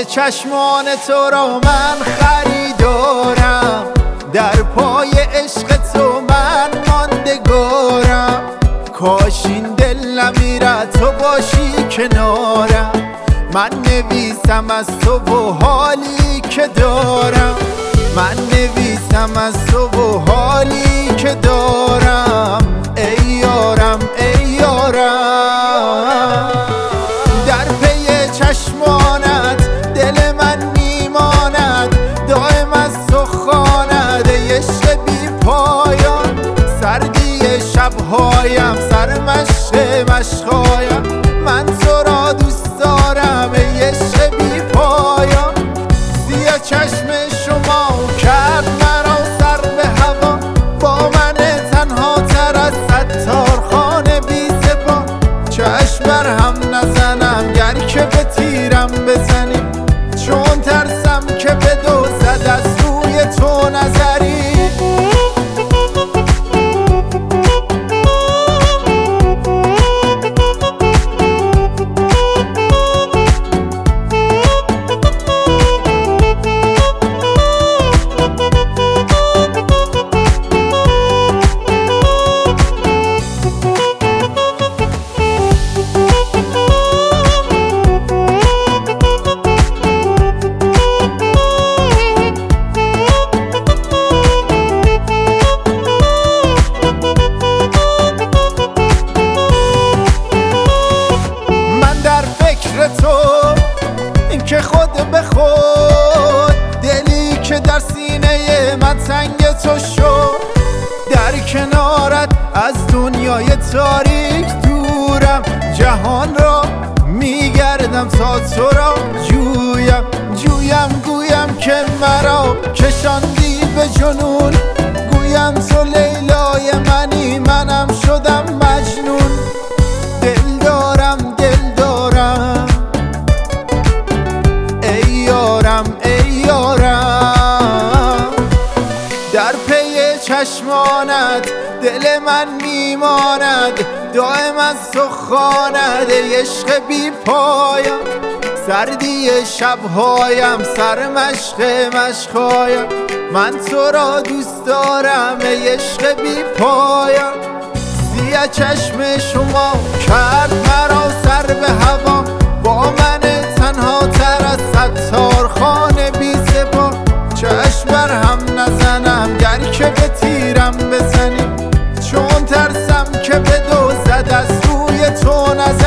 پای چشمان تو را من خریدارم، در پای عشق تو من ماندگارم. کاش این دل نمیره تو باشی کنارم، من نویسم از تو و حالی که دارم، من نویسم از تو و حالی که دارم. ای یارم ای یارم، در پی چشمانت دل من میماند، دائم از تو خواند ای عشق بی پایان. سردی شبهایم سرمشق مشقایم، من تو را دوست دارم ای عشق بی پایان. سیاه چشم شما کرد مرا سر به هوا، با من تنها تر از ستارخانه بی سپاه. چشم بر هم نزنم گر که به تیرم بزنی، چون ترسم که بدزدد از روی تو نظری. تو این که خود به خود، دلی که در سینه من تنگ تو شد. در کنارت از دنیای تاریک دورم، جهان را میگردم تا تو را جویم. گویم که مرا کشاندی به جنون، گویم تو لیلای منی منم شدم مجنون. دل دارم ای یارم، در پی چشمانت دل من میماند، دائم از تو خواند ای عشق بی پایان. سردی شبهایم سرمشق مشقایم، من تو را دوست دارم ای عشق بی پایان. سیاه چشم شما کرد مرا سر به هوا، با من تنها تر از ستارخانه بی سپاه. چشم بر هم نزنم گر که به تیرم بزنی، چون ترسم که بدزدد از روی تو نظری.